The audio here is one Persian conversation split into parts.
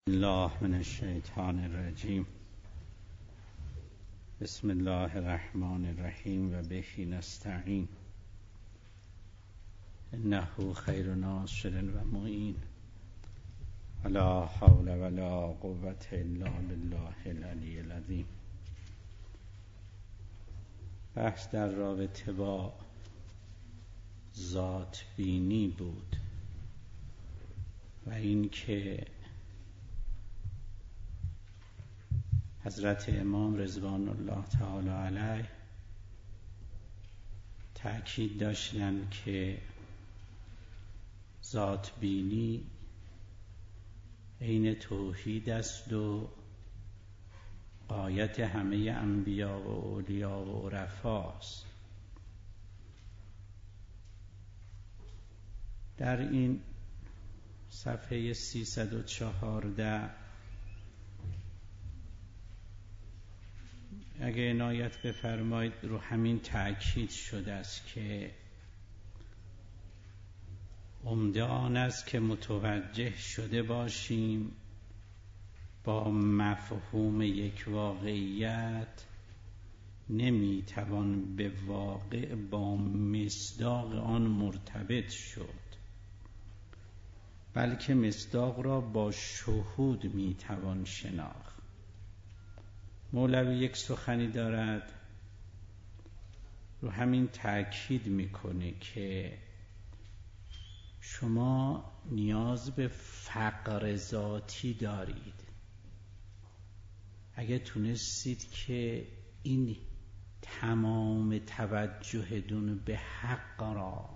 الله من الشیطان الرجیم. بسم الله الرحمن الرحیم و به نستعین انه خیر ناصر و معین ولا حول ولا قوة الا بالله العلی العظیم. بحث در رابطه با ذات بینی بود و این که حضرت امام رضوان الله تعالی علیه تأکید داشتند که ذات بینی عین توحید است و غایت همه انبیا و اولیا و عرفاست. در این صفحه 314 اگه عنایت بفرمایید رو همین تأکید شده است که عمده آن است که متوجه شده باشیم با مفهوم یک واقعیت نمیتوان به واقع با مصداق آن مرتبط شد، بلکه مصداق را با شهود میتوان شناخت. مولوی یک سخنی دارد رو همین تأکید میکنه که شما نیاز به فقر ذاتی دارید. اگه تونستید که این تمام توجهتون به حق را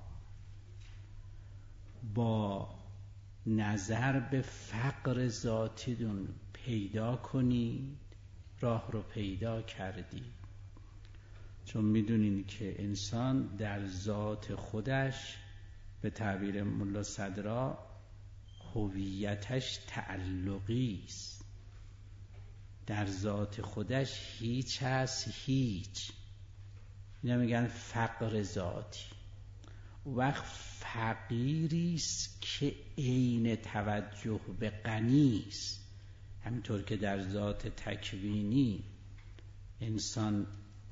با نظر به فقر ذاتیتون پیدا کنید، راه رو پیدا کردید. چون میدونین که انسان در ذات خودش به تعبیر ملا صدرا هویتش تعلقی است. در ذات خودش هیچ هست، هیچ. اینا میگن فقر ذاتی. وقت فقیری است که عین توجه به غنی است. همینطور که در ذات تکوینی انسان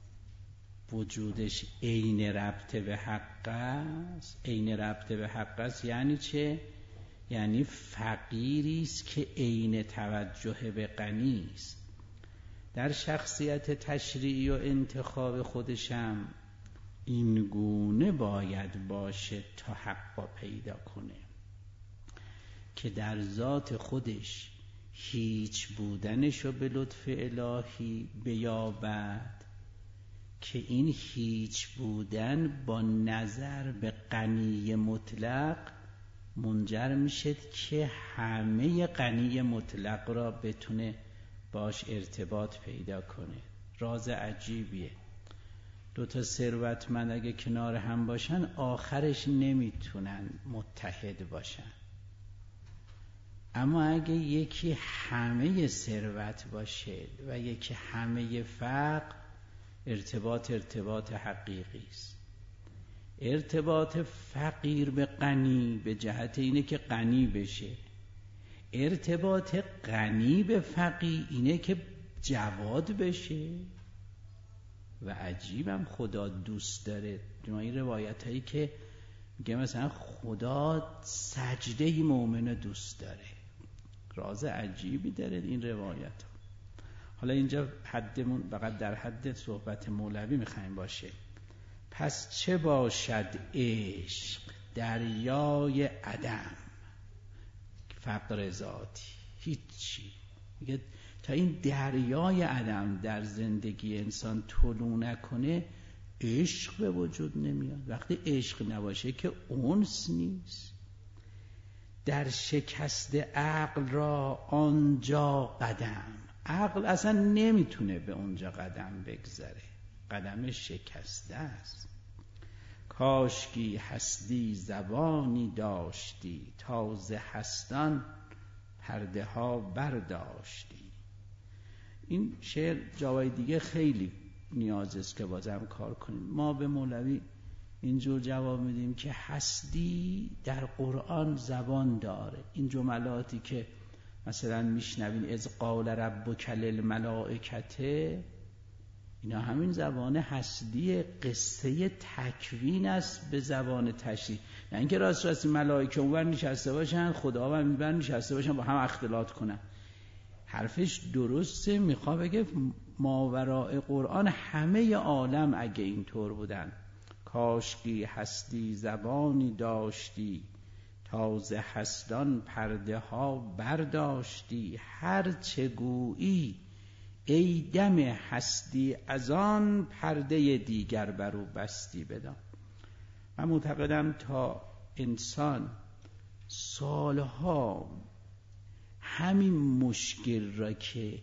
وجودش عین ربط به حق است. عین ربط به حق است یعنی چه؟ یعنی فقیری است که عین توجه به غنی است. در شخصیت تشریعی و انتخاب خودشم این گونه باید باشه تا حق پیدا کنه که در ذات خودش هیچ بودنشو به لطف الهی بیابد، که این هیچ بودن با نظر به غنی مطلق منجر میشه که همه غنی مطلق را بتونه باش ارتباط پیدا کنه. راز عجیبیه. دوتا ثروتمند اگه کنار هم باشن آخرش نمیتونن متحد باشن، اما اگه یکی همه ثروت باشه و یکی همه فقر، ارتباط حقیقی است. ارتباط فقیر به غنی به جهت اینه که غنی بشه. ارتباط غنی به فقیر اینه که جواد بشه. و عجیبم خدا دوست داره. این روایت هایی که میگه مثلا خدا سجده مؤمن دوست داره. راز عجیبی داره این روایت ها. حالا اینجا حدمون فقط در حد صحبت مولوی میخوایم باشه. پس چه باشد عشق دریای عدم، فقر ذاتی هیچی. میگه تا این دریای عدم در زندگی انسان طلوع نکنه عشق به وجود نمیاد. وقتی عشق نباشه که انس نیست. در شکست عقل را آنجا قدم، عقل اصلا نمیتونه به اونجا قدم بگذاره، قدم شکسته است. کاشکی هستی زبانی داشتی، تازه هستان پرده ها برداشتی. این شعر جاهای دیگه خیلی نیاز است که بازم کار کنیم. ما به مولوی اینجور جواب میدیم که هستی در قرآن زبان داره. این جملاتی که مثلا میشنوین از قال ربک للملائکه، اینا همین زبان هستی قصه تکوین است به زبان تشریح. نه اینکه راست راستی ملائکه اونور نشسته باشن خدا و اینور نشسته باشن با هم اختلاط کنن. حرفش درسته، میخواد بگه ماوراء قرآن همه عالم اگه اینطور بودن، کاشکی هستی زبانی داشتی، تازه هستان پرده ها برداشتی، هر چه گویی ای دم هستی از آن، پرده دیگر برو بستی بدان. من معتقدم تا انسان سالها همین مشکل را که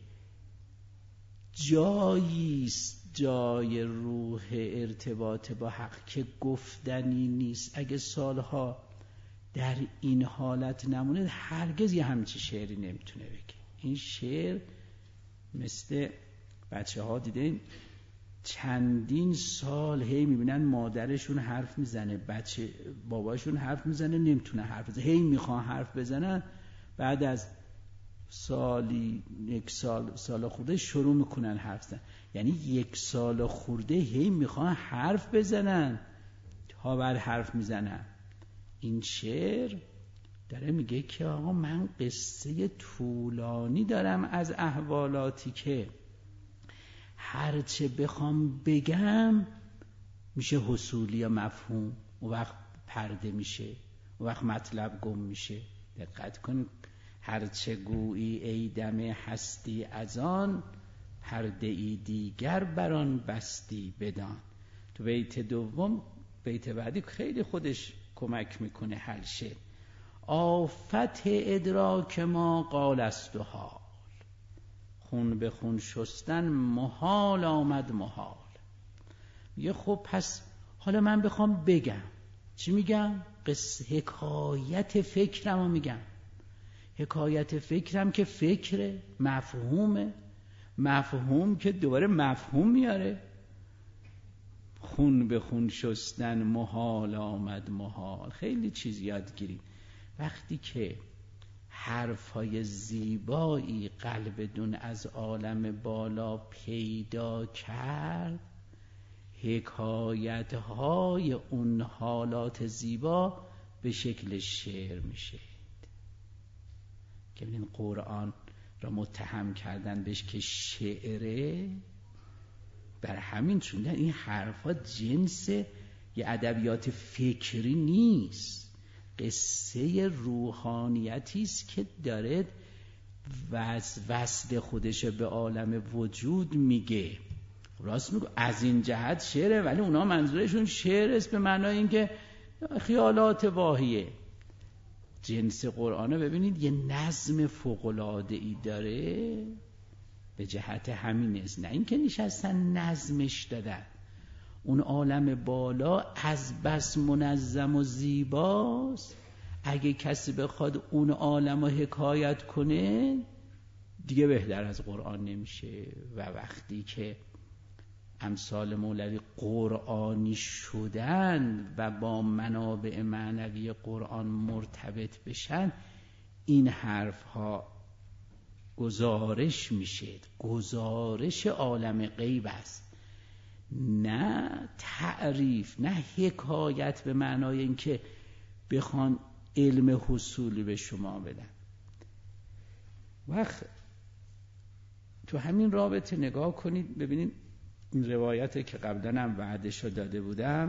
جاییست، جای روح ارتباط با حق که گفتنی نیست، اگه سالها در این حالت نمونه هرگز یه همچی شعری نمیتونه بگه. این شعر مثل بچه ها دیدین چندین سال هی میبینن مادرشون حرف میزنه، بچه باباشون حرف میزنه نمیتونه حرف بزنه، هی میخوان حرف بزنن، بعد از سالی یک سال خورده شروع میکنن حرف زدن. یعنی یک سال خورده هی میخوان حرف بزنن تا بعد حرف میزنن. این شعر داره میگه که آقا من قصه طولانی دارم از احوالاتی که هرچه بخوام بگم میشه حصولی یا مفهوم، اون وقت پرده میشه، اون وقت مطلب گم میشه. دقت کن، هرچه گویی ای دم هستی از آن، پرده ای دیگر بران بستی بدان. تو بیت دوم، بیت بعدی خیلی خودش کمک میکنه حل شه. آفت ادراک ما قال است و حال، خون به خون شستن محال آمد محال. میگه خب پس حالا من بخوام بگم چی میگم؟ حکایت فکرم رو میگم. حکایت فکرم که فکره، مفهومه، مفهوم که دوباره مفهوم میاره. خون به خون شستن محال آمد محال. خیلی چیز یاد گیریم. وقتی که حرفای زیبایی قلبدون از عالم بالا پیدا کرد، حکایتهای اون حالات زیبا به شکل شعر میشه. که ببینید قرآن را متهم کردن بهش که شعره، بر همین چون این حرفا جنس یه ادبیات فکری نیست، قصه روحانیتی است که داره وصل خودش به عالم وجود میگه. راست میگه از این جهت شعره، ولی اونا منظورشون شعر است به معنای اینکه خیالات واهیه. جنس قرآن ببینید یه نظم فوق‌العاده‌ای داره به جهت همین است، نه اینکه نشستن نظمش دادن. اون عالم بالا از بس منظم و زیباست، اگه کسی بخواد اون عالم رو حکایت کنه دیگه بهتر از قرآن نمیشه. و وقتی که امثال مولوی قرآنی شدن و با منابع معنوی قرآن مرتبط بشن، این حرف ها گزارش میشه، گزارش عالم غیب است، نه تعریف، نه حکایت به معنای اینکه بخوان علم حصولی به شما بدن. وقت تو همین رابطه نگاه کنید ببینید این روایته که قبلا هم وعدشو داده بودم،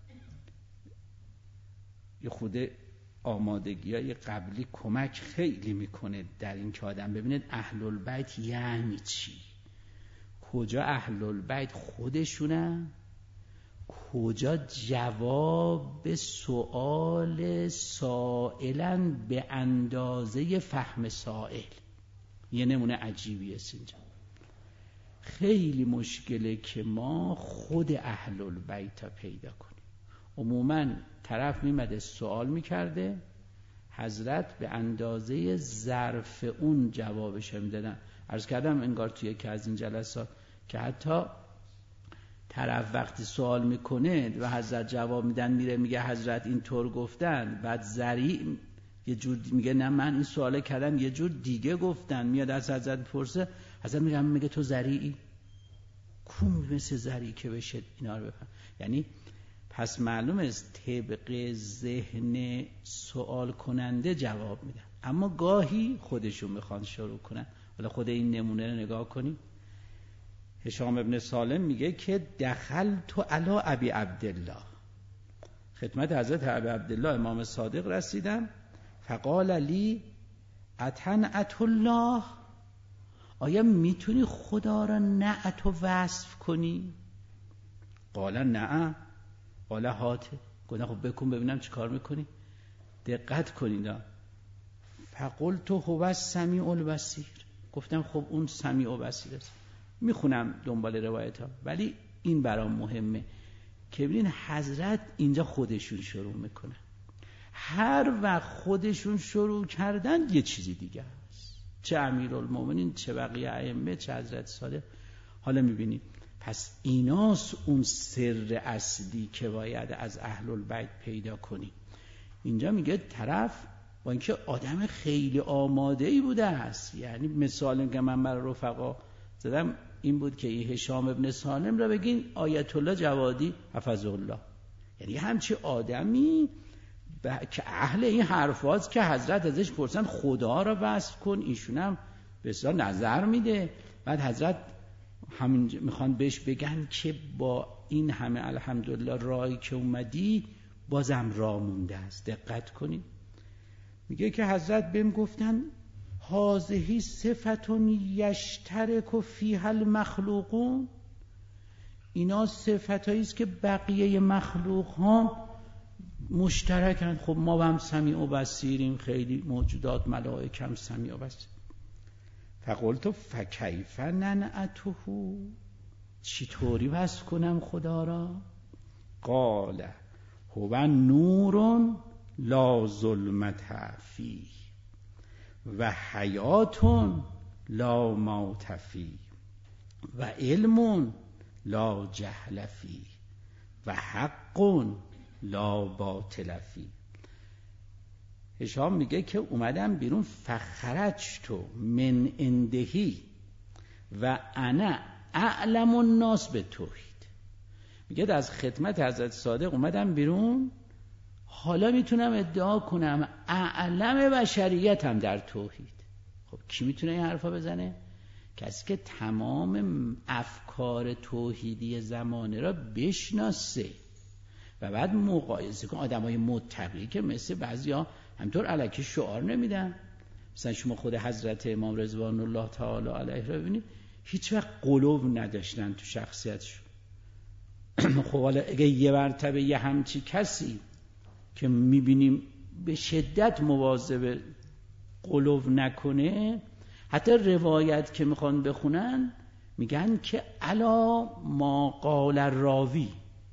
یه خود آمادگی‌های قبلی کمک خیلی میکنه در این که آدم ببیند اهل البیت یعنی چی، کجا اهل البیت خودشونن، کجا جواب سؤال سائلن به اندازه فهم سائل. یه نمونه عجیبی است اینجا. خیلی مشکله که ما خود اهل البیت پیدا کنیم. عموماً طرف میمده سوال میکرده، حضرت به اندازه ظرف اون جوابش میدادن. عرض کردم انگار توی یکی از این جلسات که حتی طرف وقتی سوال میکنه و حضرت جواب میدن میره میگه حضرت این طور گفتن، بعد ذریع یه جور میگه نه من این سوال کردم یه جور دیگه گفتن. میاد از حضرت پرسه، حضرت میگه تو ذریعی؟ کو مثل ذریعی که بشه اینا رو بفهم. یعنی پس معلوم است طبق ذهن سوال کننده جواب میدن، اما گاهی خودشون میخوان شروع کنن. حالا خود این نمونه رو نگاه کنیم. هشام ابن سالم میگه که دخلت علی ابی عبدالله، خدمت حضرت ابی عبدالله امام صادق رسیدم. فقال لی اتنعت الله، آیا میتونی خدا را نعت و وصف کنی؟ قال نه. قال هاته، گفتم خب بکن ببینم چی کار میکنی. دقت کنید. فقلت هو السمیع البصیر، گفتم خب اون سمیع و بصیر است. میخونم دنبال روایت ها، ولی این برام مهمه که ببینید حضرت اینجا خودشون شروع میکنن. هر وقت خودشون شروع کردن یه چیزی دیگه است، چه امیرالمومنین، چه بقیه ائمه، چه حضرت صادق. حالا میبینید پس ایناست اون سر اصلی که باید از اهل البیت پیدا کنیم. اینجا میگه طرف با اینکه آدم خیلی آماده‌ای بوده است، یعنی مثالی که من برای رفقا زدم این بود که این هشام ابن سالم را بگین آیت الله جوادی حفظه الله، یعنی همچی آدمی که اهل این حرفاست که حضرت ازش پرسن خدا را وصف کن، ایشون هم بسیار نظر میده. بعد حضرت همین میخوان بهش بگن که با این همه الحمدلله راهی که اومدی بازم راه مونده است. دقت کنید، میگه که حضرت بهم گفتن هذه صفتون یشترک فیها المخلوقون، اینا صفتایی است که بقیه مخلوق ها مشترکن. خب ما هم سمیع و بصیریم، خیلی موجودات ملائکه هم سمیع و بصیر. فقلت فکیف ننعته، چطوری وصف کنم خدا را؟ قال هو نور لا ظلمت فیه و حیات لا موت فیه و علم لا جهل فیه و حق لا باطل فیه. هشام میگه که اومدم بیرون فخرجت من اندهی و انا اعلم الناس به توحید. میگه از خدمت حضرت صادق اومدم بیرون، حالا میتونم ادعا کنم اعلم بشریتم در توحید. خب کی میتونه این حرفا بزنه؟ کسی که تمام افکار توحیدی زمانه را بشناسه و بعد مقایسه کنه. آدمای متقی که مثل بعضیا همطور الکی شعار نمیدن. مثلا شما خود حضرت امام رضوان الله تعالی علیه را ببینید، هیچ وقت قلوب نداشتن تو شخصیتشون. خب حالا اگه یه مرتبه یه همچی کسی که میبینیم به شدت مواظب قلوب نکنه، حتی روایت که میخوان بخونن میگن که الا ما قال راوی،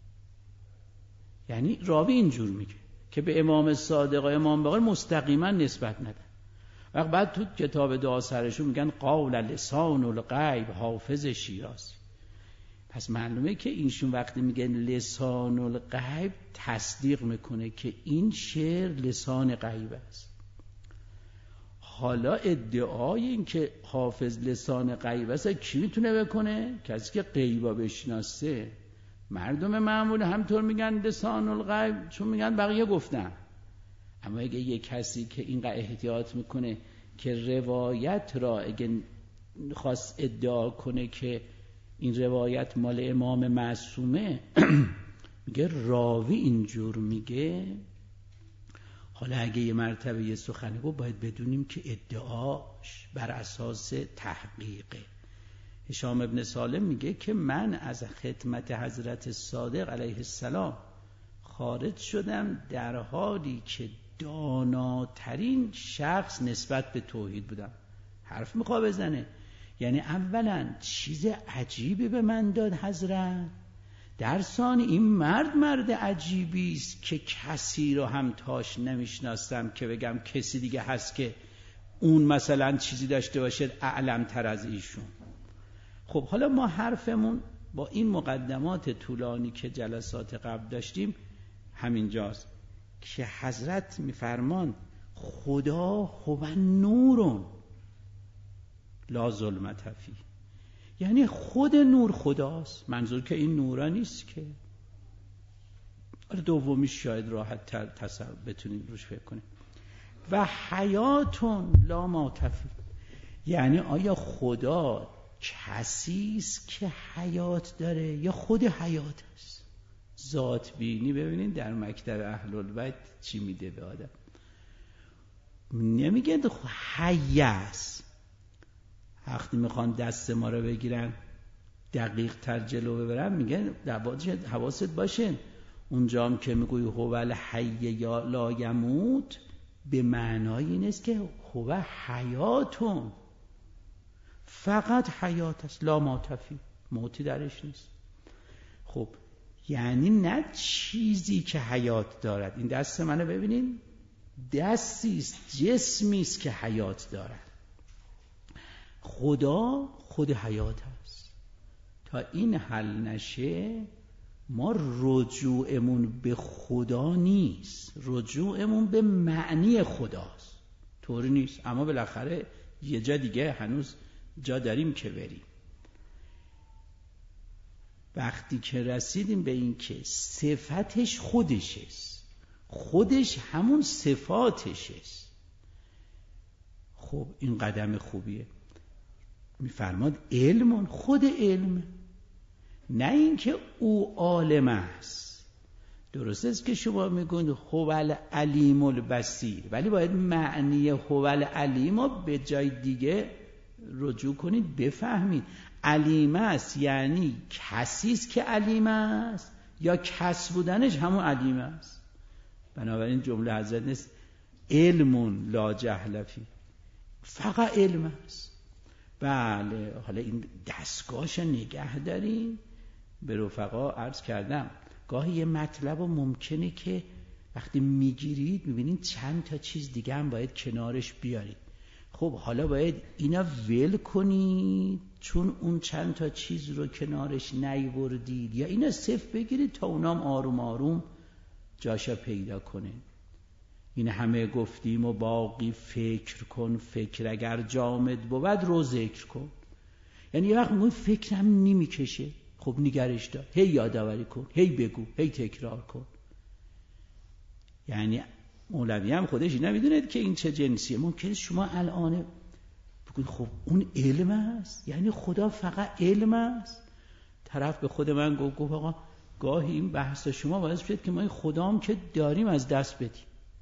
یعنی راوی اینجور میگه که به امام صادق و امام باقر مستقیما نسبت ندن. و بعد تو کتاب دعا سرشون میگن قول لسان الغیب حافظ شیرازی. پس معلومه که اینشون وقتی میگن لسان الغیب تصدیق میکنه که این شعر لسان غیب است. حالا ادعای این که حافظ لسان غیب است کی میتونه بکنه؟ کسی که غیبا بشناسه. مردم معمول همطور میگن لسان الغیب چون میگن بقیه گفتن. اما اگه یه کسی که اینقدر احتیاط میکنه که روایت را اگه خواست ادعا کنه که این روایت مال امام معصومه میگه راوی اینجور میگه، حالا اگه یه مرتبه یه سخنی گفت باید بدونیم که ادعاش بر اساس تحقیقه. هشام ابن سالم میگه که من از خدمت حضرت صادق علیه السلام خارج شدم در حالی که داناترین شخص نسبت به توحید بودم. حرف میخواه بزنه، یعنی اولا چیز عجیبی به من داد حضرت، در ثانی این مرد عجیبی است که کسی رو هم تاش نمیشناسم که بگم کسی دیگه هست که اون مثلا چیزی داشته باشد اعلم تر از ایشون. خب حالا ما حرفمون با این مقدمات طولانی که جلسات قبل داشتیم همینجاست که حضرت میفرمان خدا هو نورون لا ظلمت فیه، یعنی خود نور خداست. منظور که این نورا نیست که، دومیش شاید راحت تر تصور بتونید روش فکر کنید. و حیاتون لا موت فیه، یعنی آیا خدا کسیست که حیات داره یا خود حیات است؟ ذات بینی. ببینید در مکتب اهل البیت چی میده به آدم، نمیگه حی است. وقتی میخوان دست ما رو بگیرن دقیق تر جلو ببرن میگن حواست باشه اونجا هم که میگوی هو الحی یا لا یموت، به معنای این است که هو حیاتون، فقط حیات است، لا موت فیه، موتی درش نیست. خب یعنی نه چیزی که حیات دارد. این دست منو ببینین، دستی است، جسمی است که حیات دارد. خدا خود حیات است. تا این حل نشه ما رجوعمون به خدا نیست، رجوعمون به معنی خداست. طوری نیست، اما بالاخره یه جا دیگه هنوز جا داریم که بریم. وقتی که رسیدیم به این که صفتش خودش است، خودش همون صفاتش است، خب این قدم خوبیه. میفرماد علمون، خود علم، نه اینکه او عالم است. درست است که شما میگوید هو العلیم البصیر، ولی باید معنی هو العلیم رو به جای دیگه رجوع کنید بفهمید. علیم است یعنی کسی است که علیم است، یا کس بودنش همون علیم است. بنابراین جمله حضرت نیست علم لا جهل فیه، فقط علم است. بله، حالا این دستگاهش نگه داریم. به رفقا عرض کردم گاهی یه مطلب ممکنه که وقتی میگیرید میبینید چند تا چیز دیگه هم باید کنارش بیارید. خب حالا باید اینا ول کنید چون اون چند تا چیز رو کنارش نیوردید، یا اینا صفر بگیرید تا اونام آروم آروم جاشا پیدا کنه. این همه گفتیم و باقی فکر کن، فکر اگر جامد بود رو ذکر کن. یعنی یه وقت میگوی فکرم نمیکشه، خب نگرش دار، هی یادآوری کن، هی بگو، هی تکرار کن. یعنی مولوی هم خودش نمیدوند که این چه جنسیه. ممکنه شما الان بگوید خب اون علم است، یعنی خدا فقط علم است. طرف به خود من گفت آقا گاهی این بحث شما باعث شد که ما این خدام که داریم از دست بدیم.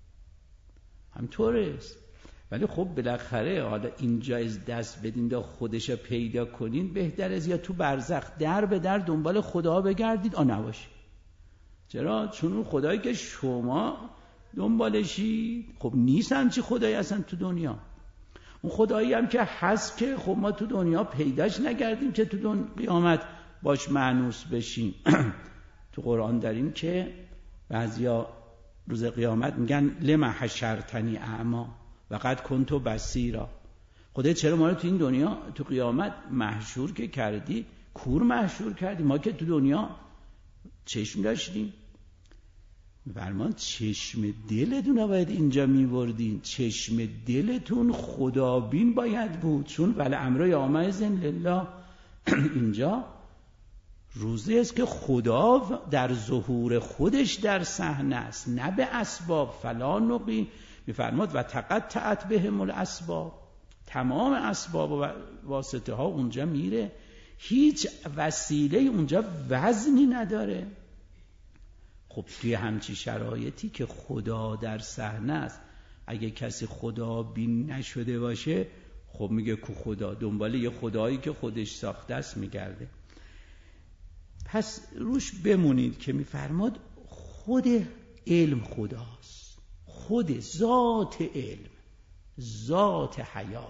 همطوره است. ولی خب بالاخره حالا اینجا از دست بدین دا خودش پیدا کنین بهتر از یا تو برزخ در به در دنبال خدا بگردید نباشه. چرا؟ چون اون خدایی که شما دنبالشید خب نیستن چی خدایی اصلا تو دنیا. اون خدایی هم که هست که خب ما تو دنیا پیداش نگردیم که تو قیامت باش مانوس بشیم. تو قرآن داریم که بعضیا روز قیامت میگن لما حشرتنی اعما وقد کنت بصیرا. خدای چرا ما رو تو این دنیا تو قیامت محشور که کردی، کور محشور کردی؟ ما که تو دنیا چشم داشتیم. فرمان چشم دلتون باید اینجا میوردین، چشم دلتون خدابین باید بود، چون ولامر یومئذ لله. اینجا روزی است که خدا در ظهور خودش در صحنه است، نه به اسباب. فلا نقی میفرماد و تقطعت بهم الاسباب، تمام اسباب و واسطه ها اونجا میره، هیچ وسیله اونجا وزنی نداره. خب توی همچی شرایطی که خدا در صحنه است، اگه کسی خدا بین نشده باشه خب میگه کو خدا، دنبال یه خدایی که خودش ساخته است میگرده. پس روش بمونید که میفرماد خود علم خداست، خود ذات علم، ذات حیات.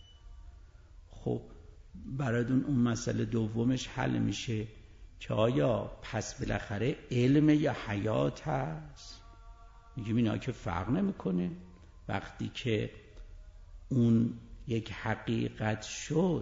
خب براتون اون مسئله دومش حل میشه که آیا پس بالاخره علم یا حیات هست؟ میگیم اینا که فرق نمیکنه. وقتی که اون یک حقیقت شد،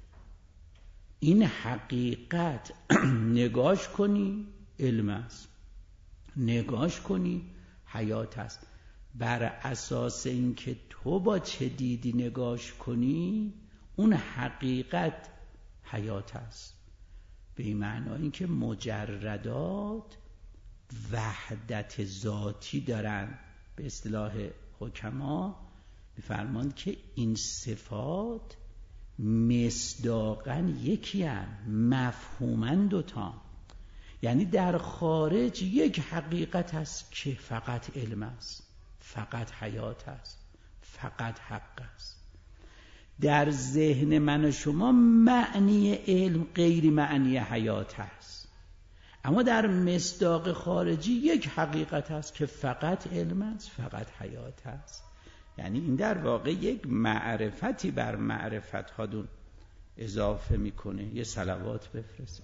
این حقیقت نگاش کنی علم است، نگاش کنی حیات است. بر اساس اینکه تو با چه دیدی نگاش کنی اون حقیقت حیات است. به این معنی اینکه مجردات وحدت ذاتی دارن. به اصطلاح حکما می‌فرمایند که این صفات مصداقاً یکی هستند، مفهوماً دوتا. یعنی در خارج یک حقیقت است که فقط علم است، فقط حیات است، فقط حق است. در ذهن من و شما معنی علم غیر معنی حیات است، اما در مصداق خارجی یک حقیقت است که فقط علم است، فقط حیات است. یعنی این در واقع یک معرفتی بر معرفت هادون اضافه میکنه. یه صلوات بفرست.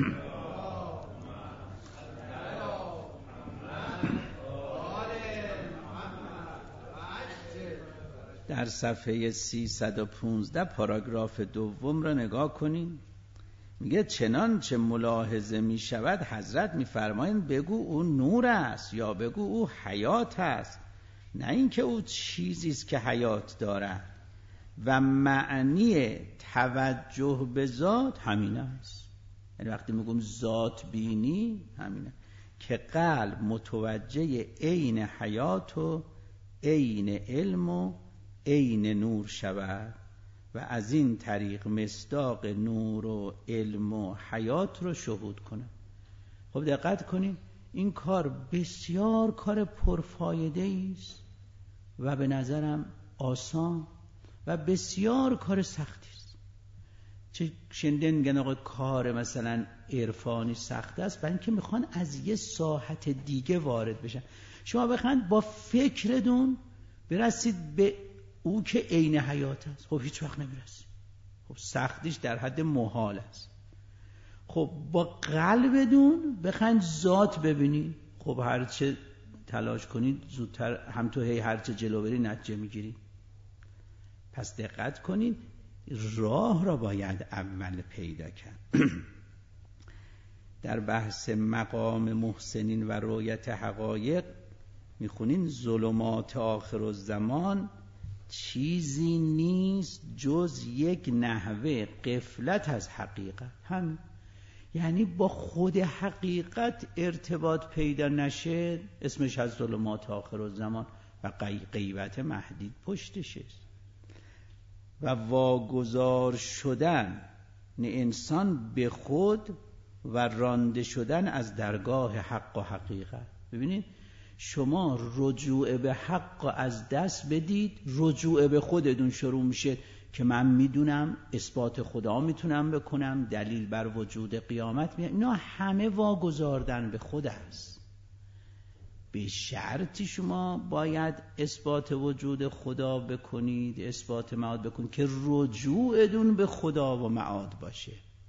در صفحه 315 پاراگراف دوم را نگاه کنین. میگه چنانچه ملاحظه میشود حضرت میفرمایند بگو او نور است یا بگو او حیات است، نه اینکه او چیزی است که حیات دارد. و معنی توجه به ذات همین است. یعنی وقتی میگم ذات بینی همینه که قلب متوجه عین حیات و عین علم و عین نور شود و از این طریق مصداق نور و علم و حیات رو شهود کنه. خب دقت کنید، این کار بسیار کار پرفایده است و به نظرم آسان و بسیار کار سختی است. چه شنیدن میگن آقا کار مثلا عرفانی سخت است، برای اینکه میخوان از یه ساحت دیگه وارد بشن. شما بخواید با فکرتون برسید به او که عین حیات است، خب هیچ وقت نمیرسید. خب سختیش در حد محال است. خب با قلبتون بخواید ذات ببینید، خب هرچه تلاش کنید زودتر هم تو هرچه جلو بری نتیجه میگیری. پس دقت کنید، راه را باید اول پیدا کرد. در بحث مقام محسنین و رؤیت حقایق میخونین ظلمات آخرالزمان چیزی نیست جز یک نحوه غفلت از حقیقت. همین. یعنی با خود حقیقت ارتباط پیدا نشه اسمش از ظلمات آخرالزمان و غیبت مهدی پشتش است. و واگذار شدن انسان به خود و رانده شدن از درگاه حق و حقیقت. ببینید شما رجوع به حق از دست بدید، رجوع به خودتون شروع میشه که من میدونم اثبات خدا میتونم بکنم، دلیل بر وجود قیامت میاد. اینا همه واگذاردن به خود است. به شرطی شما باید اثبات وجود خدا بکنید، اثبات معاد بکنید که رجوعتون به خدا و معاد باشه.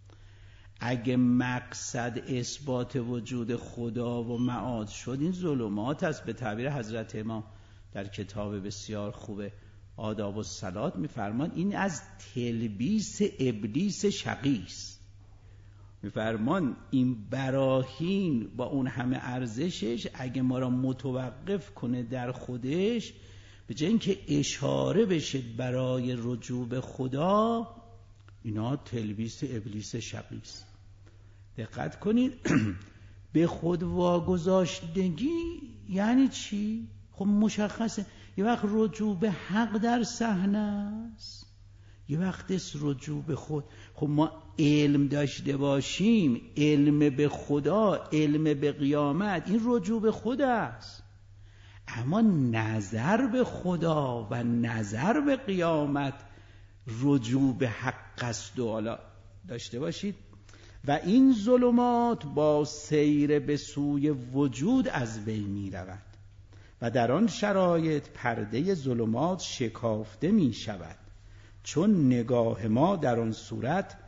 اگه مقصد اثبات وجود خدا و معاد شد، این ظلمات است. به تعبیر حضرت امام در کتاب بسیار خوب آداب الصلات میفرمان این از تلبیس ابلیس شقی است. میفرمان این براهین با اون همه ارزشش اگه ما را متوقف کنه در خودش، به جای اینکه اشاره بشه برای رجوع به خدا، اینا تلبیس ابلیس شقی است. دقت کنید. به خود واگذاشتگی یعنی چی؟ خب مشخصه. یه وقت رجوع به حق در صحنه است، یه وقت است رجوع به خود. خب ما علم داشته باشیم، علم به خدا، علم به قیامت، این رجوع به خود است. اما نظر به خدا و نظر به قیامت رجوع به حق است. و حالا داشته باشید و این ظلمات با سیر به سوی وجود از بین می رود و در آن شرایط پرده ظلمات شکافته می شود، چون نگاه ما در آن صورت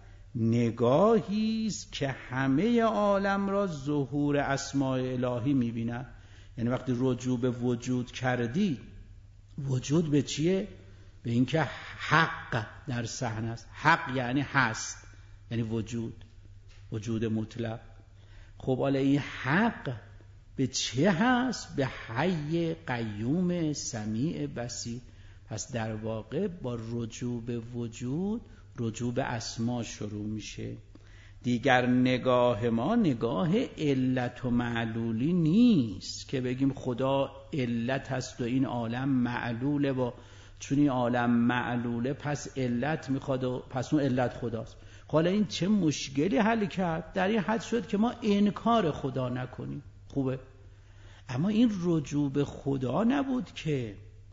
نگاهی است که همه عالم را ظهور اسماء الهی می بیند. یعنی وقتی رجوع به وجود کردی، وجود به چیه؟ به اینکه حق در صحنه است. حق یعنی هست، یعنی وجود، وجود مطلق. خب حالا این حق به چه هست؟ به حی قیوم سمیع بصیر. پس در واقع با رجوع به وجود رجوع به اسما شروع میشه. دیگر نگاه ما نگاه علت و معلولی نیست که بگیم خدا علت هست و این عالم معلوله و چون این عالم معلوله پس علت میخواد و پس اون علت خداست. حالا این چه مشکلی حل کرد؟ در این حد شد که ما انکار خدا نکنیم. خوبه، اما این رجوع به خدا نبود که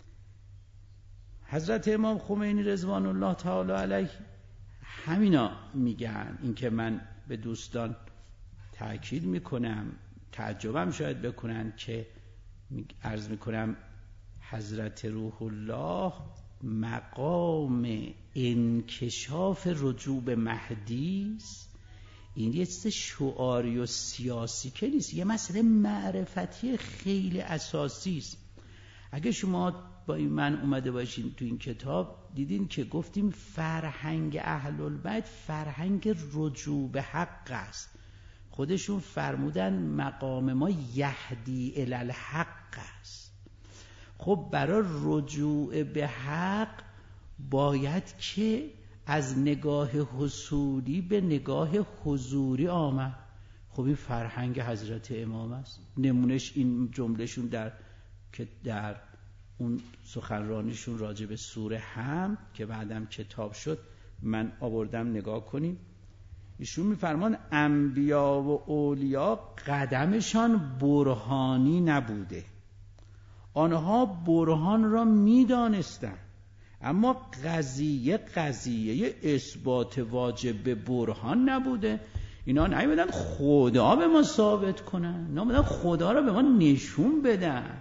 حضرت امام خمینی رضوان الله تعالی علیه همینا میگن. این که من به دوستان تأکید میکنم، تعجبم شاید بکنن که عرض میکنم حضرت روح الله مقام انکشاف رجوع به مهدی است. این یه چیز شعاری و سیاسی که نیست، یه مسئله معرفتی خیلی اساسی است. اگه شما با این من اومده باشین تو این کتاب دیدین که گفتیم فرهنگ اهل البیت فرهنگ رجوع به حق است. خودشون فرمودن مقام ما یهدی الی الحق است. خب برای رجوع به حق باید که از نگاه حصولی به نگاه حضوری آمد. خب این فرهنگ حضرت امام است. نمونش این جملهشون در اون سخنرانیشون راجع به سوره حمد که بعدم کتاب شد من آوردم نگاه کنیم. ایشون میفرمان انبیا و اولیاء قدمشان برهانی نبوده. آنها برهان را میدانستند، اما قضیه اثبات واجب به برهان نبوده. اینا نمیدن خدا به ما ثابت کنن، اینا میدن خدا را به ما نشون بدن.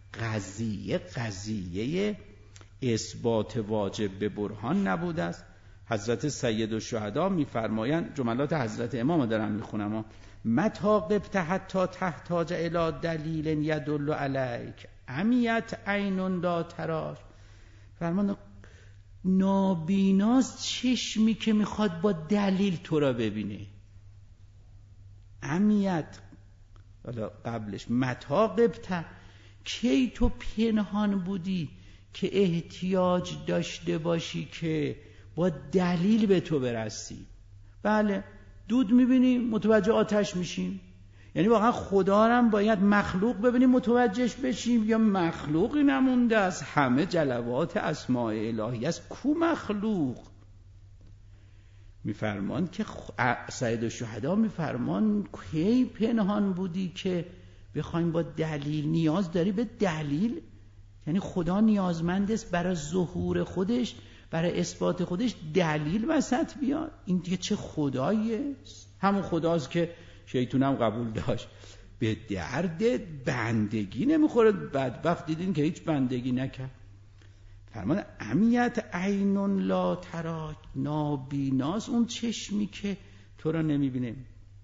قضیه اثبات واجب به برهان نبوده است. حضرت سید الشهدا میفرمایند، جملات حضرت امام دارم میخونم، متا غبت حتی تحتاج الی دلیل یدل علیک عمیت عین لا تراش. فرمان نابیناست چشمی که میخواد با دلیل تو را ببینه. عمیت حالا قبلش متا غبت، کی تو پنهان بودی که احتیاج داشته باشی که با دلیل به تو برسی؟ بله، دود میبینیم متوجه آتش میشیم. یعنی واقعا خدا هم باید مخلوق ببینیم متوجهش بشیم یا مخلوقی نمونده از همه جلوات اسماء الهی است؟ کو مخلوق؟ میفرمان که سید الشهدا میفرمان کی پنهان بودی که بخوایم با دلیل، نیاز داری به دلیل؟ یعنی خدا نیازمند است برای ظهور خودش، برای اثبات خودش دلیل وسط بیاد؟ این دیگه چه خداییه؟ همون خداست که شیطونم قبول داشت، به درد بندگی نمیخوره. بدبخت دیدین که هیچ بندگی نکرد. فرمان عمیت عین لا تراک، نابیناست اون چشمی که تو را نمیبینه.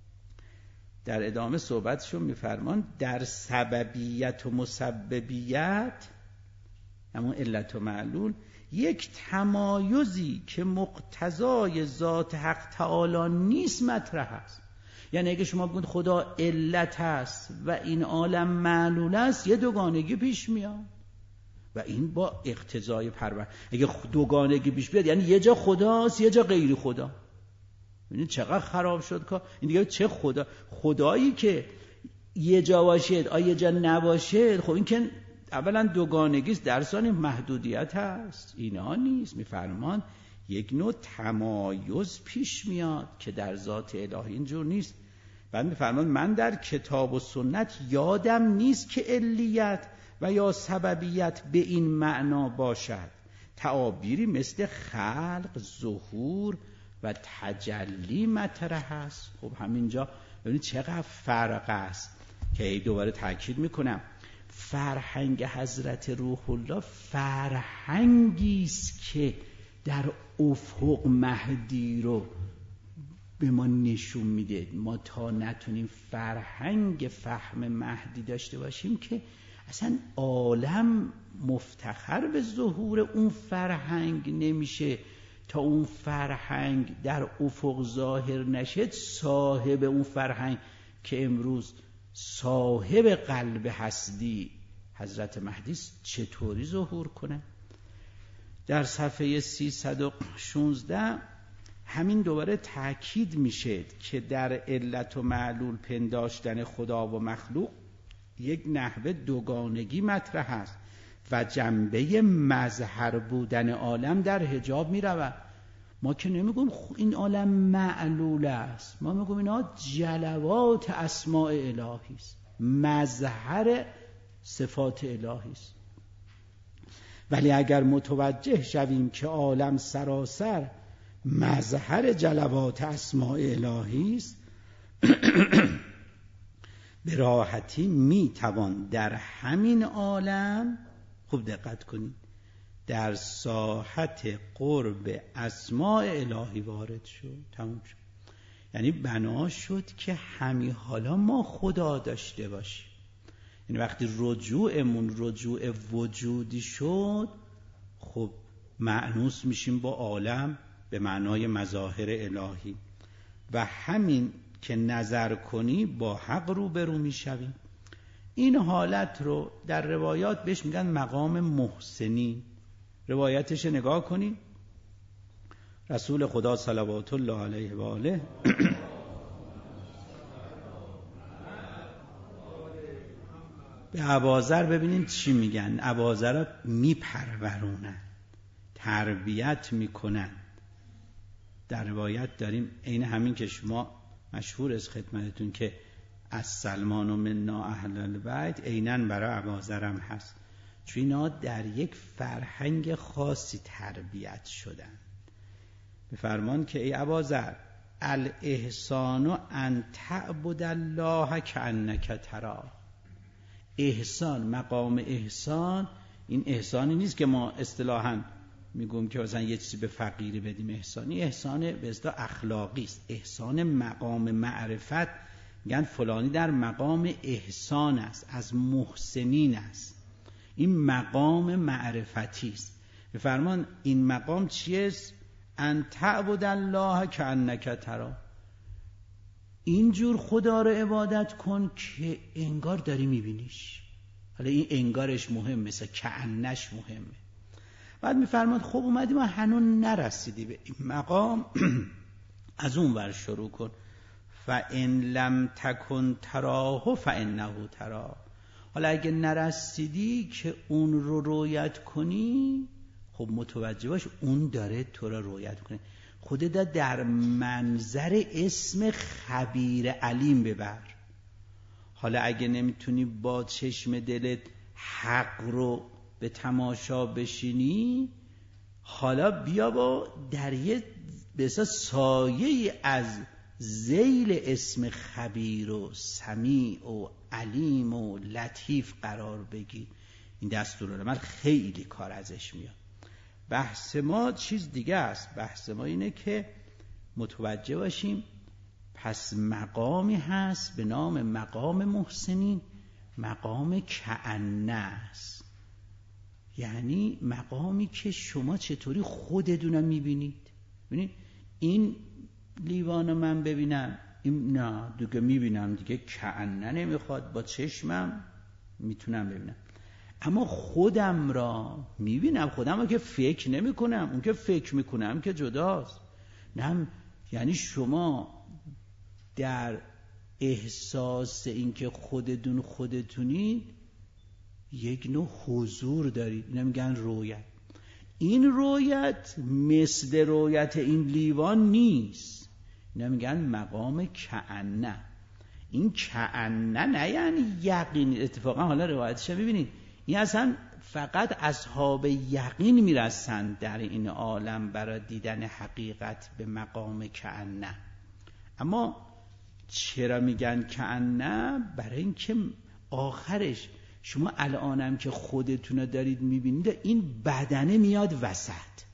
در ادامه صحبتشون میفرمان در سببیت و مسببیت، همون علت و معلول، یک تمایزی که مقتضای ذات حق تعالی نیست مطرح است. یعنی اگه شما بگید خدا علت است و این عالم معلول است، یه دوگانگی پیش میاد و این با اقتضای پرور. اگه دوگانگی پیش بیاد یعنی یه جا خداست یه جا غیر خدا. ببینید چقدر خراب شد کار. این دیگه چه خدایی که یه جا باشه یه جا نباشه؟ خب این که اولا دوگانگی است، در ثانی محدودیت هست. اینا نیست. میفرمان یک نوع تمایز پیش میاد که در ذات الهی اینجور نیست. بعد میفرمان من در کتاب و سنت یادم نیست که علیت و یا سببیت به این معنا باشد. تعابیری مثل خلق، ظهور و تجلی مطرح است. خب همینجا ببینید چقدر فرق است که دوباره تاکید میکنم. فرهنگ حضرت روح الله فرهنگی است که در افق مهدی رو به ما نشون میده. ما تا نتونیم فرهنگ فهم مهدی داشته باشیم که اصلا عالم مفتخر به ظهور اون فرهنگ نمیشه. تا اون فرهنگ در افق ظاهر نشد، صاحب اون فرهنگ که امروز صاحب قلب هستی حضرت مهدی چطوری ظهور کنه؟ در صفحه 316 همین دوباره تأکید میشه که در علت و معلول پنداشتن خدا و مخلوق یک نحوه دوگانگی مطرح است و جنبه مظهر بودن عالم در حجاب میرود. ما که نمیگیم این عالم معلول است، ما میگیم اینا جلوات اسماء الهی است، مظهر صفات الهی است. ولی اگر متوجه شویم که عالم سراسر مظهر جلوات اسماء الهی است، به راحتی میتوان در همین عالم، خوب دقت کنید، در ساحت قرب اسماء الهی وارد شد. تموم شد. یعنی بنا شد که همین حالا ما خدا داشته باشیم. یعنی وقتی رجوعمون رجوع وجودی شد، خب مأنوس میشیم با عالم به معنای مظاهر الهی و همین که نظر کنی با حق روبرو میشویم. این حالت رو در روایات بهش میگن مقام محسنی. روایتش نگاه کنی، رسول خدا صلوات الله علیه و آله به اباذر ببینیم چی میگن. اباذر رو میپرورونن، تربیت میکنن. در روایت داریم این همین که شما مشهور از خدمتتون که از سلمان و منا اهل البیت عیناً برای اباذرم هست، چون اینا در یک فرهنگ خاصی تربیت شدن. به فرمان که ای اباذر الاحسان ان تعبد الله کأنک تراه. احسان، مقام احسان، این احسانی نیست که ما اصطلاحاً میگم که مثلا یه چیزی به فقیری بدیم. احسانی احسان به اصطلاح اخلاقی است. احسان مقام معرفت، میگن فلانی در مقام احسان است، از محسنین است. این مقام معرفتی است. به فرمان این مقام چیست؟ ان تعبد الله کأنک تراه. اینجور خدا رو عبادت کن که انگار داری میبینیش. حالا این انگارش مهمه، مثل کأنش مهمه. بعد میفرماد خب اومدی ما هنوز نرسیدی به این مقام، از اون ور شروع کن. فَإِن لَمْ تَكُنْ تَرَاهُ فَإِنَّهُ تَرَاهُ. حالا اگه نرسیدی که اون رو رویت کنی، خب متوجه باش اون داره تو رو رویت کنه. خودت در منظر اسم خبیر علیم ببر. حالا اگه نمیتونی با چشم دلت حق رو به تماشا بشینی، حالا بیا با در یه بسا سایه از ذیل اسم خبیر و سمیع و علیم و لطیف قرار بگیر. این دستورالعمل خیلی کار ازش میاد. بحث ما چیز دیگه است. بحث ما اینه که متوجه باشیم پس مقامی هست به نام مقام محسنین، مقام کأنه است. یعنی مقامی که شما چطوری خودتون میبینید. ببینید این لیوان من ببینم، این نه دیگه میبینم دیگه، کأنه نمیخواد، با چشمم میتونم ببینم، اما خودم را میبینم. خودم را که فکر نمی کنم، اون که فکر میکنم که جداست. نه، یعنی شما در احساس این که خودتونید یک نوع حضور دارید. اینا میگن رویت. این رویت مثل رویت این لیوان نیست. اینا میگن مقام کأنه. این کأنه نه یعنی یقین. اتفاقا حالا روایتش ببینید، این اصلا فقط اصحاب یقین میرسن در این عالم برای دیدن حقیقت به مقام کأنه. اما چرا میگن کأنه؟ برای اینکه آخرش شما الانم که خودتون دارید میبینید، این بدنه میاد وسط،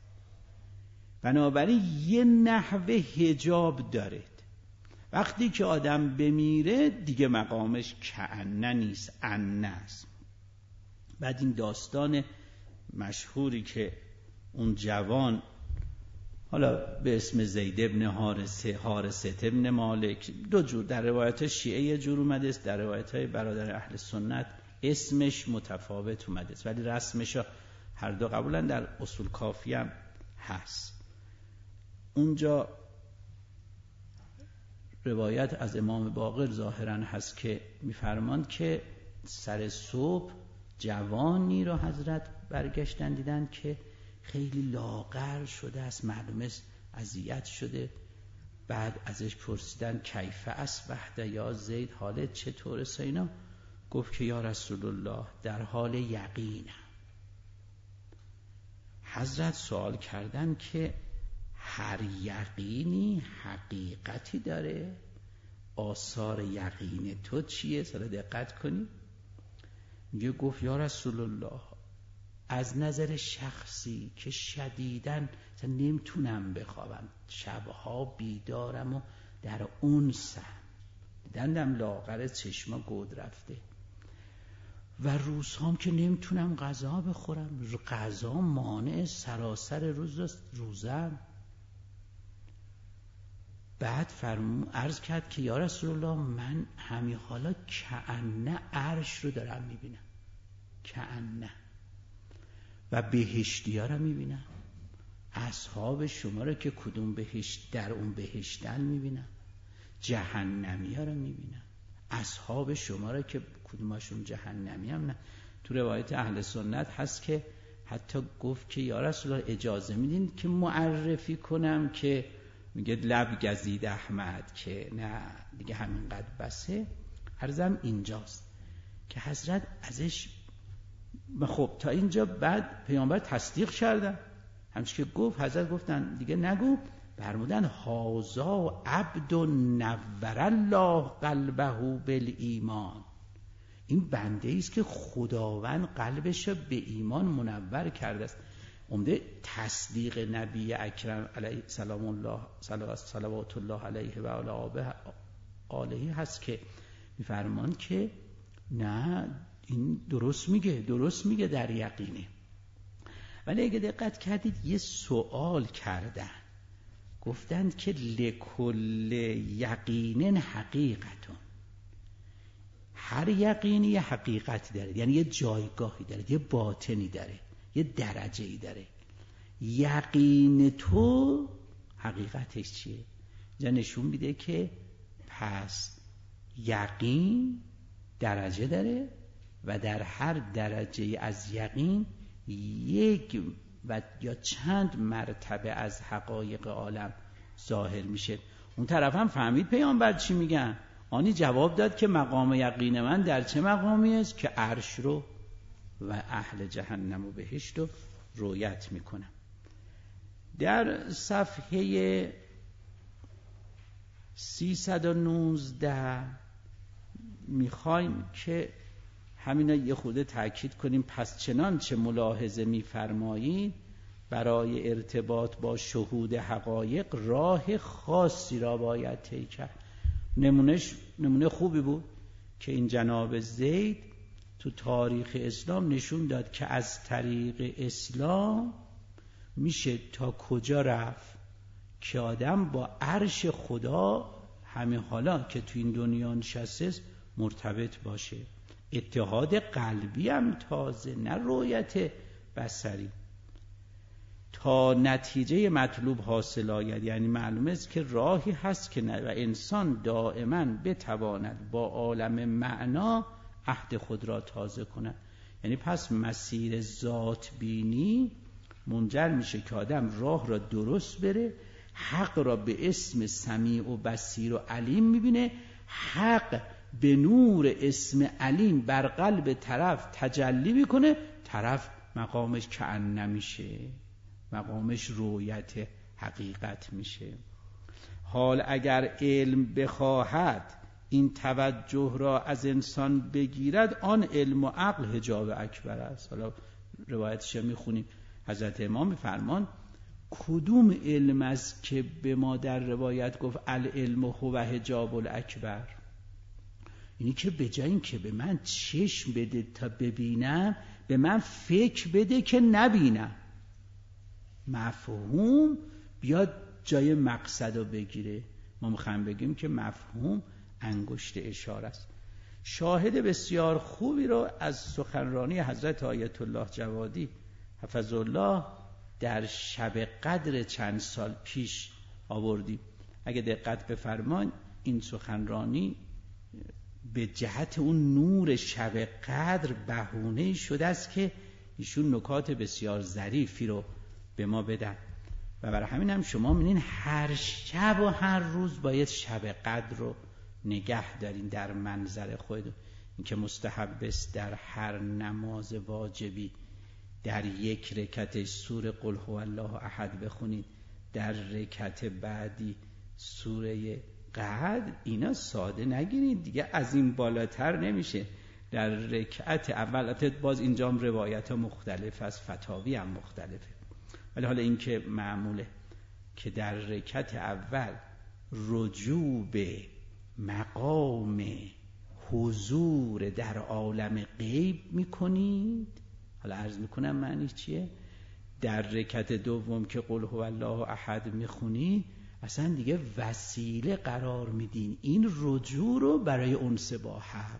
بنابراین یه نحوه حجاب دارید. وقتی که آدم بمیره دیگه مقامش کأنه نیست، انه است. بعد این داستان مشهوری که اون جوان، حالا به اسم زید ابن حارثه ابن مالک، دو جور در روایت شیعه یه جور اومده است، در روایت های برادر اهل سنت اسمش متفاوت اومده است، ولی رسمش هر دو قبولن. در اصول کافی هم هست. اونجا روایت از امام باقر ظاهراً هست که میفرماند که سر صبح جوانی را حضرت برگشتن دیدن که خیلی لاغر شده است، معلومه اذیت شده. بعد ازش پرسیدن کیف اصبحت یا زید، حالت چطوره اینا؟ گفت که یا رسول الله در حال یقینم. حضرت سوال کردن که هر یقینی حقیقتی داره؟ آثار یقین تو چیه؟ سر دقت کنی. میگه گفت یا رسول الله از نظر شخصی که شدیداً نمیتونم بخوابم، شبها بیدارم و در اونسم، دیدندم لاغر، چشما گود رفته، و روزهام که نمیتونم غذا بخورم، غذا مانع سراسر روزم. بعد عرض کرد که یا رسول الله من همین حالا کأنه عرش رو دارم میبینم، کأنه، و بهشتی ها رو میبینم، اصحاب شما رو که کدوم بهشت در اون بهشتن میبینم، جهنمی ها رو میبینم، اصحاب شما رو که کدومشون جهنمی هم نه. تو روایت اهل سنت هست که حتی گفت که یا رسول الله اجازه میدین که معرفی کنم، که میگه لب گزید احمد که نه دیگه همینقدر بسه. عرضم اینجاست که حضرت ازش خب تا اینجا بعد پیامبر تصدیق کردن، همچون که گفت حضرت گفتن دیگه نگو، فرمودن هازا عبد نور الله قلبه بالایمان، این بنده است که خداوند قلبش به ایمان منور کرده است. عمده تصدیق نبی اکرم علیه سلام الله صلوات الله علیه و آله هست که میفرمان که نه این درست میگه در یقینه. ولی اگه دقت کردید یه سوال کردن، گفتند که لکل یقین حقیقتون، هر یقینی یه حقیقتی داره، یعنی یه جایگاهی داره، یه باطنی داره، یه درجه‌ای داره. یقین تو حقیقتش چیه؟ اینجا نشون میده که پس یقین درجه داره و در هر درجه از یقین یک و یا چند مرتبه از حقایق عالم ظاهر میشه. اون طرف هم فهمید پیامبر چی میگن، آنی جواب داد که مقام یقین من در چه مقامی است که عرش رو و اهل جهنم و بهشت رو رؤیت میکنم. در صفحه 319 میخوایم که همینا یه خورده تأکید کنیم. پس چنانچه ملاحظه میفرمایید برای ارتباط با شهود حقایق راه خاصی را باید طی کرد. نمونه خوبی بود که این جناب زید تو تاریخ اسلام نشون داد که از طریق اسلام میشه تا کجا رفت که آدم با عرش خدا همین حالا که تو این دنیا نشسته مرتبط باشه. اتحاد قلبی هم تازه، نه رؤیت بصری، تا نتیجه مطلوب حاصل آید. یعنی معلومه است که راهی هست که و انسان دائما بتواند با عالم معنا عهد خود را تازه کند. یعنی پس مسیر ذات بینی منجر میشه که آدم راه را درست بره، حق را به اسم سمیع و بصیر و علیم میبینه، حق به نور اسم علیم بر قلب طرف تجلی میکنه، طرف مقامش کأن میشه، مقامش رؤیت حقیقت میشه. حال اگر علم بخواهد این توجه را از انسان بگیرد، آن علم و عقل حجاب اکبر است. حالا روایتش میخونیم، حضرت امام میفرمان کدوم علم است که به ما در روایت گفت العلم هو حجاب الاکبر؟ اینی که به جای این که به من چشم بده تا ببینم، به من فکر بده که نبینم. مفهوم بیاد جای مقصد رو بگیره. ما میخوایم بگیم که مفهوم انگشت اشاره است. شاهد بسیار خوبی رو از سخنرانی حضرت آیت الله جوادی حفظه الله در شب قدر چند سال پیش آوردیم. اگه دقت بفرمایید این سخنرانی به جهت اون نور شب قدر بهونه شده است که ایشون نکات بسیار ظریفی رو به ما بدن و برای همین هم شما می‌بینین هر شب و هر روز باید شب قدر رو نگه دارین در منظر خودتون. این که مستحب است در هر نماز واجبی در یک رکعتش سوره قل هو الله احد بخونید، در رکعت بعدی سوره قدر، اینا ساده نگیرید دیگه، از این بالاتر نمیشه. در رکعت اول باز اینجا هم روایت ها مختلف است، فتاوی هم مختلفه، ولی حالا این که معموله که در رکعت اول رجوع به مقام حضور در عالم غیب میکنید. حالا عرض میکنم معنی چیه. در رکعت دوم که قل هو الله احد میخونی اصلا دیگه وسیله قرار میدین این رجوع رو برای انس با حق.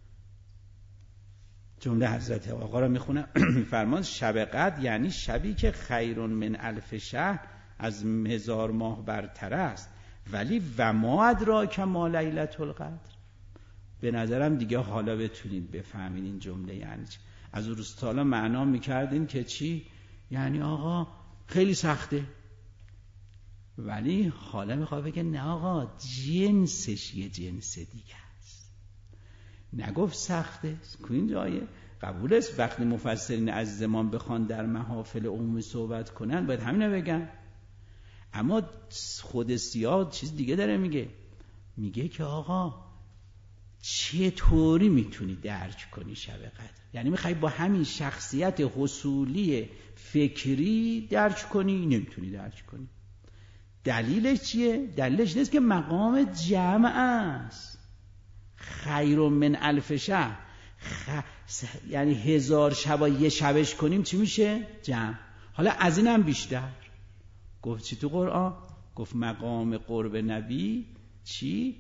جمله حضرت آقا را میخونم فرمان شب قدر یعنی شبی که خیر من الف شهر، از 1000 ماه برتر است، ولی و ما ادراک ما لیلة القدر. به نظرم دیگه حالا بتونید بفهمید این جمله یعنی چی. از روز تا حالا معنا میکردین که چی؟ یعنی آقا خیلی سخته، ولی حالا میخواد بگه نه آقا جنسش یه جنس دیگه است. نگفت سخته، این جایه قبول است. وقتی مفسرین از زمان بخوان در محافل عمومی صحبت کنن باید همینو بگن، اما خود سیاه چیز دیگه داره میگه که آقا چطوری میتونی درک کنی شب قدر؟ یعنی میخوای با همین شخصیت حصولی فکری درک کنی؟ نمیتونی درک کنی. دلیلش چیه؟ دلیلش نیست که مقام جمع است. خیر من الف شهر، یعنی 1000 شب یه شبش کنیم چی میشه؟ جمع. حالا از اینم بیشتر گفت چی تو قرآن؟ گفت مقام قرب نبی چی؟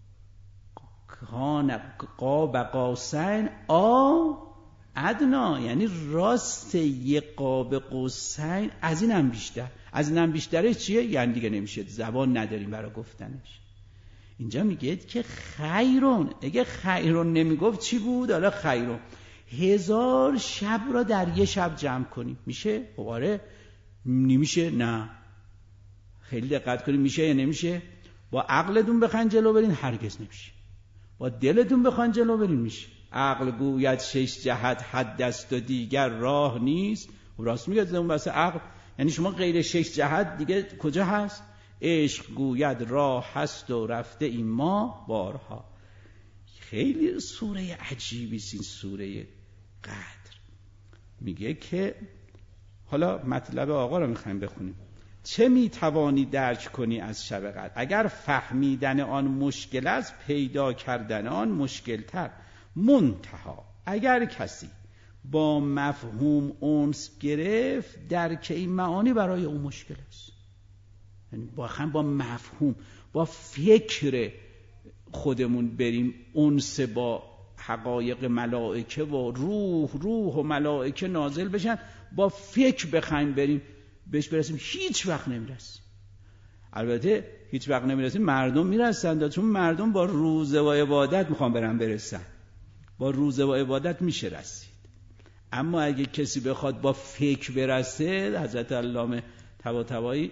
قاب قوسین ادنا، یعنی راست یه قاب قوسین، از اینم بیشتر. از اینم بیشتره چیه؟ یعنی دیگه نمیشه، زبان نداریم برای گفتنش. اینجا میگه که خیرون، اگه خیرون نمیگفت چی بود؟ حالا خیرون 1000 شب را در یه شب جمع کنیم میشه؟ آره. نمیشه؟ نه. خیلی دقت کنیم میشه یا نمیشه؟ با عقلتون بخواین جلو برین هرگز نمیشه، با دلتون بخواین جلو برین میشه. عقل گوید 6 جهت حد است و دیگر راه نیست. راست میگه اون واسه عقل، یعنی شما غیر 6 جهت دیگه کجا هست؟ عشق گوید راه هست و رفته این ما بارها. خیلی سوره عجیبی است این سوره قدر. میگه که حالا مطلب آقا رو میخوایم بخونیم. چه میتوانی درک کنی از شب قدر؟ اگر فهمیدن آن مشکل است، پیدا کردن آن مشکلتر. منتها اگر کسی با مفهوم انس گرفت، درک این معانی برای اون مشکل است. یعنی با مفهوم، با فکر خودمون بریم انس با حقایق ملائکه و روح و ملائکه نازل بشن، با فکر بخوایم بریم بهش برسیم، هیچ وقت نمیرسیم. البته هیچ وقت نمیرسیم، مردم میرسن، چون مردم با روزه و عبادت میخوان برسن، با روزه و عبادت میشه رسید. اما اگه کسی بخواد با فکر برسه، حضرت علامه طباطبایی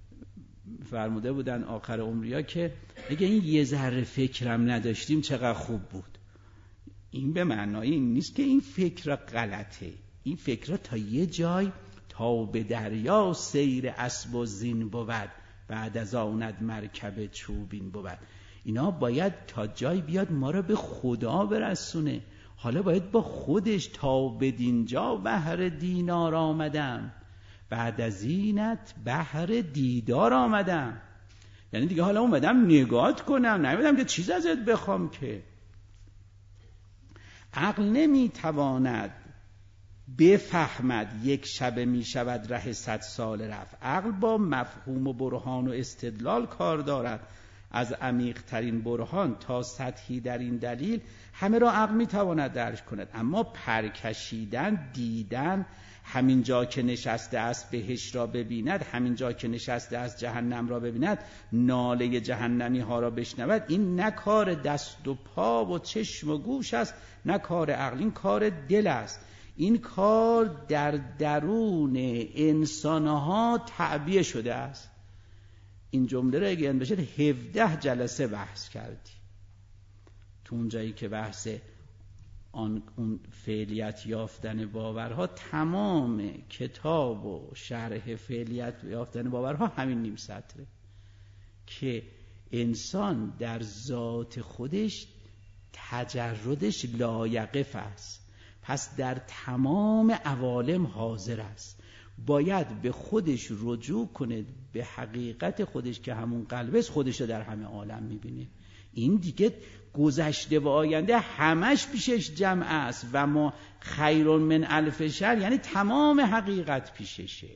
فرموده بودن آخر عمریا که اگه این یه ذره فکرم نداشتیم چقدر خوب بود. این به معنای این نیست که این فکر غلطه، این فکر تا یه جای تا به دریا سیر اسب و زین بود، بعد از آند مرکب چوبین بود. اینا باید تا جای بیاد ما را به خدا برسونه. حالا باید با خودش تا به دینجا بهر دینار آمدم، بعد از اینت بهر دیدار آمدم. یعنی دیگه حالا اومدم نگات کنم، نمیدم که چیز ازت بخوام. که عقل نمیتواند بفهمد یک شب می شود ره 100 سال رفت. عقل با مفهوم و برهان و استدلال کار دارد. از عمیق ترین برهان تا سطحی در این دلیل همه را عقل می تواند درک کند، اما پرکشیدن، دیدن، همین جا که نشسته است بهشت را ببیند، همین جا که نشسته است جهنم را ببیند، ناله جهنمی ها را بشنود، این نه کار دست و پا و چشم و گوش است، نه کار عقل، این کار دل است. این کار در درون انسانها تعبیه شده است. این جمله را اگه بشه 17 جلسه بحث کردی. تو اون جایی که بحث اون فعلیت یافتن باورها، تمام کتاب و شرح فعلیت یافتن باورها همین نیم سطره که انسان در ذات خودش تجردش لایقف است، پس در تمام عوالم حاضر است. باید به خودش رجوع کنه، به حقیقت خودش که همون قلب است، خودش رو در همه عالم میبینه. این دیگه گذشته و آینده همش پیشش جمع است و ما خیر من الف شر، یعنی تمام حقیقت پیششه.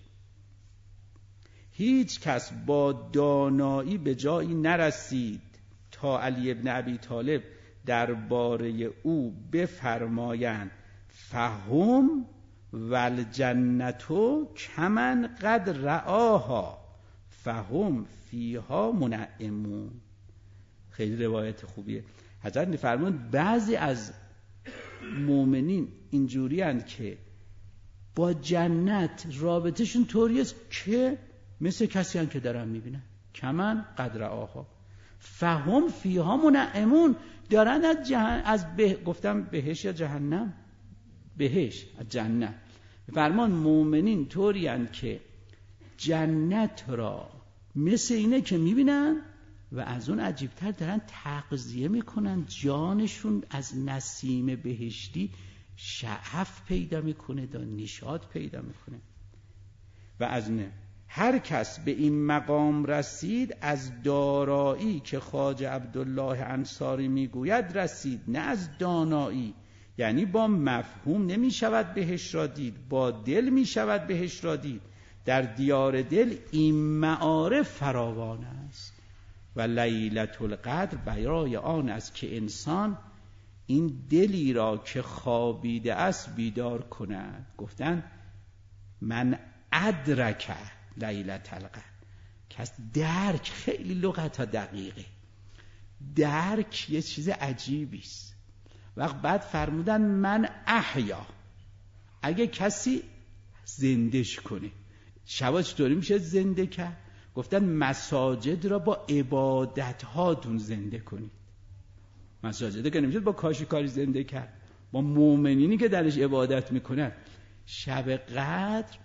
هیچ کس با دانایی به جایی نرسید تا علی ابن ابی طالب درباره او بفرمایند فهم والجنتو کمن قد رآها فهم فیها منعمون. خیلی روایت خوبیه. حضرت می‌فرمایند بعضی از مؤمنین اینجوری اند که با جنت رابطهشون طوری است که مثل کسی هستند که دارن میبینن کمن قد رآها فهم فیها منعمون، دارن از گفتم بهش یا جهنم، بهش از جنت. فرمان مؤمنین طوری اند که جنت را مثل اینه که میبینن و از اون عجیبتر دارن تغذیه میکنن، جانشون از نسیم بهشتی شعف پیدا میکنه، نشاط پیدا میکنه. و از نه هر کس به این مقام رسید از دارایی که خواجه عبدالله انصاری میگوید رسید، نه از دانایی. یعنی با مفهوم نمی شود بهش را دید، با دل می شود بهش را دید. در دیار دل این معارف فراوان است و لیلة القدر برای آن است که انسان این دلی را که خوابیده است بیدار کند. گفتن من ادرک لیلة القدر، کس درک، خیلی لغت ها دقیقه، درک یه چیز عجیبی است. وقت بعد فرمودن من احیا، اگه کسی زندش کنه، شبا چطوری میشه زنده کرد؟ گفتن مساجد را با عبادت هاتون زنده کنید. مساجد که نمیشه با کاشی زنده کرد، با مؤمنینی که درش عبادت میکنن. شب قدر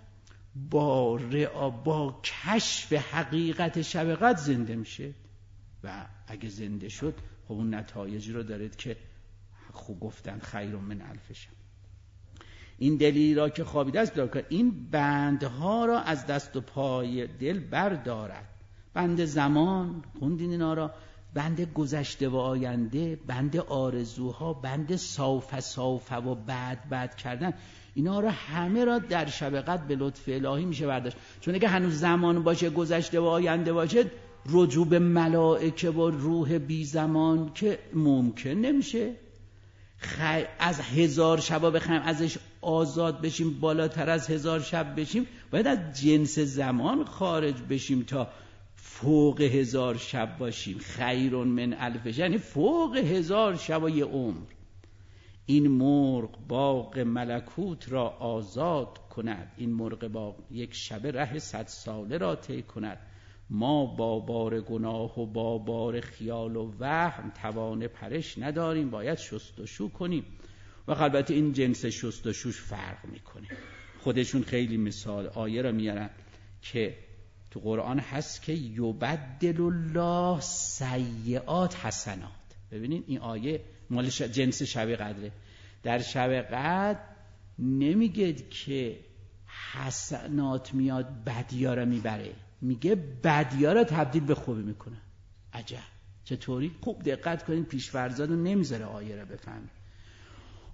با کشف حقیقت شب قدر زنده میشه و اگه زنده شد خب اون نتایجی رو دارید که خوب گفتن خیر من الف شر. این دلی را که خوابیده است بیدار کند، این بندها را از دست و پای دل بردارد. بند زمان خوندین اینا را، بند گذشته و آینده، بند آرزوها، بند سوف و بعد کردن، اینا را همه را در شب قدر به لطف الهی میشه برداشت. چون اگه هنوز زمان باشه، گذشته و آینده باشه، رجوع به ملائکه و روح بی زمان که ممکن نمیشه. از 1000 شبا بخوایم ازش آزاد بشیم، بالاتر از 1000 شب بشیم، باید از جنس زمان خارج بشیم تا فوق 1000 شب باشیم. خیر من الف شب، یعنی فوق 1000 شب و یه عمر. این مرغ باغ ملکوت را آزاد کند، این مرغ باغ یک شب ره 100 ساله را طی کند. ما با بار گناه و با بار خیال و وهم توان پرش نداریم، باید شستشو کنیم. و البته این جنس شستشوش فرق میکنه. خودشون خیلی مثال آیه را میارن که تو قرآن هست که یبدل الله سیئات حسنات. ببینین این آیه مال جنس شب قدره. در شب قدر نمیگه که حسنات میاد بدیا را میبره، میگه بدیا را تبدیل به خوبی میکنه. عجب چطوری؟ خوب دقت کنین، پیش‌فرضاتو نمیذاره آیه را بفهمید.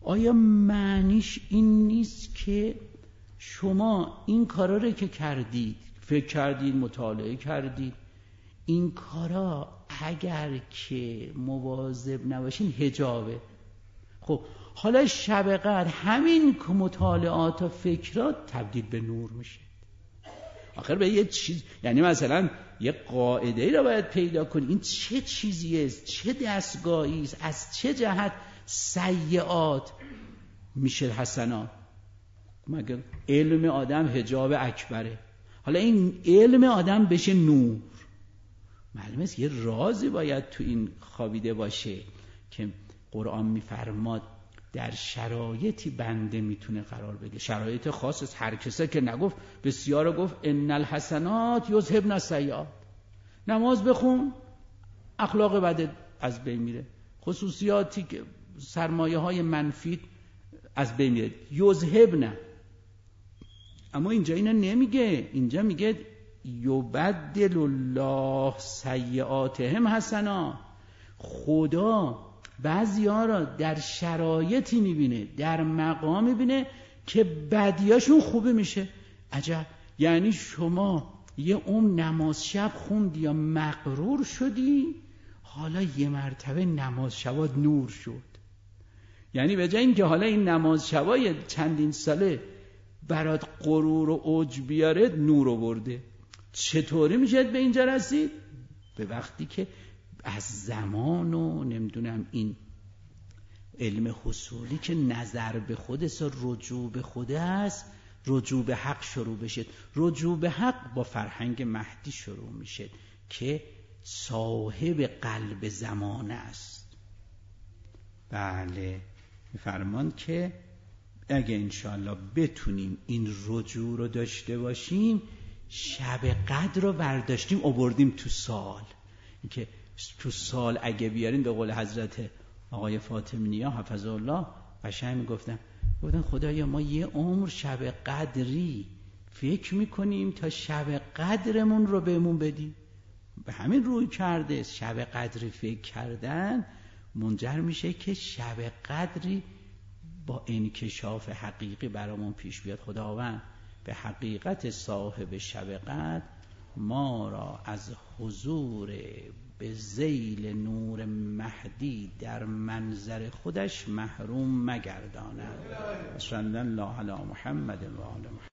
آیا معنیش این نیست که شما این کارا رو که کردید، فکر کردید، مطالعه کردید، این کارا اگر که مواظب نباشین حجابه؟ خب حالا شب قدر همین مطالعات و فکرات تبدیل به نور میشه. آخر به یه چیز، یعنی مثلا یه قاعده‌ای رو باید پیدا کنی، این چه چیزیه، چه دستگاهی است، از چه جهت سیئات میشه حسنات. مگه علم آدم حجاب اکبره، حالا این علم آدم بشه نور. معلومه است یه رازی باید تو این خوابیده باشه که قرآن میفرماد در شرایطی بنده میتونه قرار بگیره، شرایط خاص است. هر کسی که نگفت، بسیار گفت ان الحسنات یذهبن السیئات، نماز بخون اخلاق بد از بین میره، خصوصیاتی که سرمایه های منفی از بین میره، یذهبن. اما اینجا اینا نمیگه، اینجا میگه یبدل الله سیئاتهم حسنا. خدا بعضی‌ها را در شرایطی میبینه، در مقام میبینه که بدیاشون خوبه میشه. عجب، یعنی شما یه نماز شب خوندی یا مغرور شدی، حالا یه مرتبه نماز شبات نور شد. یعنی به جای اینکه حالا این نماز شبای چندین ساله برات غرور و عجب بیاره، نور آورده. چطوری میشه به اینجا رسید؟ به وقتی که از زمان و نمیدونم این علم حصولی که نظر به خودست و رجوع به خوده است، رجوع به حق شروع بشه. رجوع به حق با فرهنگ مهدی شروع میشه که صاحب قلب زمانه است. بله، میفرمان که اگه انشاءالله بتونیم این رجوع رو داشته باشیم، شب قدر رو برداشتیم آوردیم تو سال. این که تو سال اگه بیارین، به قول حضرت آقای فاطمی نیا حفظه الله قشنگ میگفتن خدایا ما یه عمر شب قدری فکر میکنیم تا شب قدرمون رو بهمون بدی. به همین روی کرده شب قدری فکر کردن منجر میشه که شب قدری با انکشاف حقیقی برامون پیش بیاد. خداوند به حقیقت صاحب شب قدر ما را از حضور به ذیل نور مهدی در منظر خودش محروم مگرداند. صلی الله علی محمد و آل محمد.